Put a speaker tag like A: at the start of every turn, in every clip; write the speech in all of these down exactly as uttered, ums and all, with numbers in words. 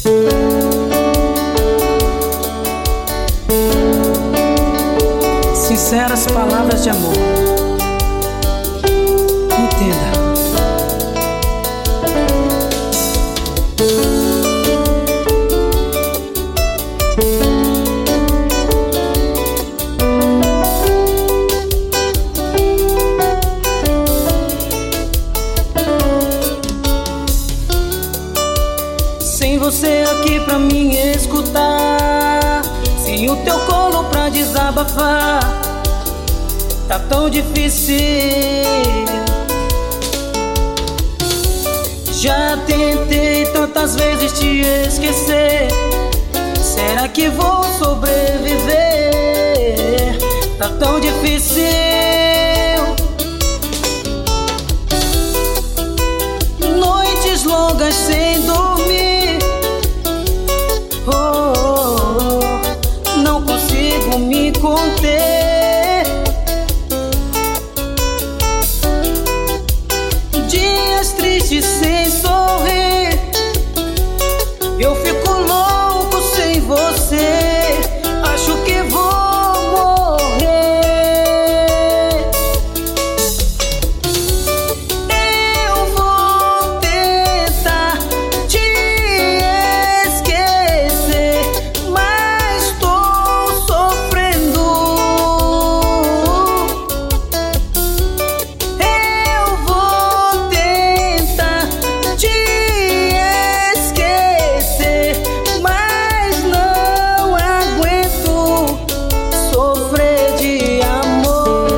A: Sinceras palavras de amor. Entenda. Sem você aqui pra me escutar, sem o teu colo pra desabafar, tá tão difícil. Já tentei tantas vezes te esquecer, será que vou sobreviver? Tá tão difícil. Noites longas sem dormir, oh, oh, oh, não consigo me conter. Dias tristes sem sorrir, eu fico louco sem você, acho que vou morrer. Eu vou tentar te esquecer, mas tô sofrendo. Eu vou tentar te esquecer, mas não aguento sofrer de amor.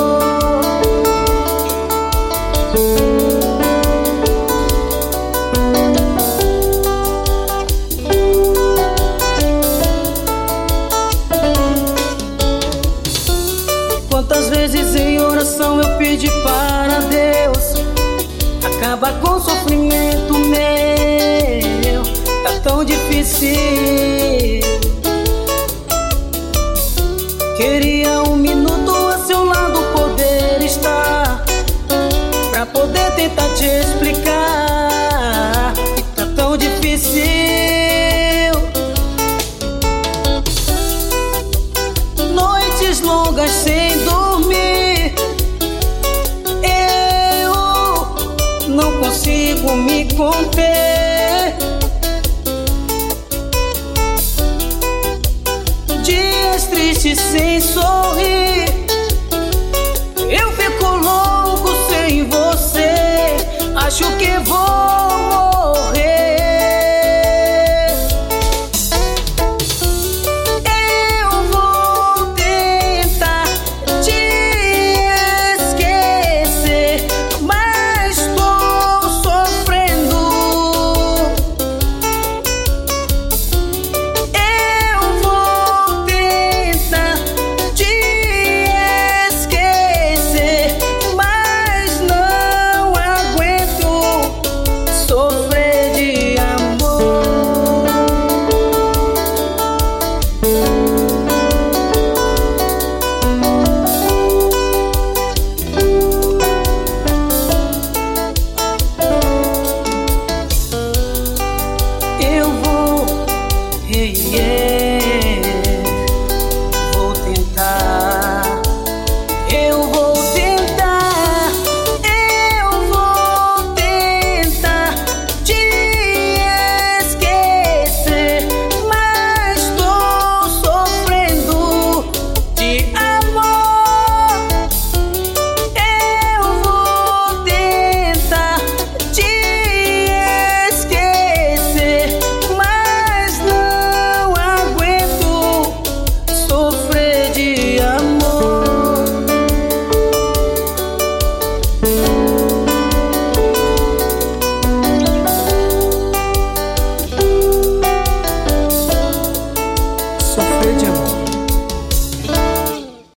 A: Quantas vezes em oração eu pedi para Deus acaba com o sofrimento meu, tá tão difícil. Queria um minuto a seu lado poder estar, pra poder tentar te explicar que tá tão difícil. Noites longas sem dormir, eu não consigo me conter. Dias tristes sem sorrir,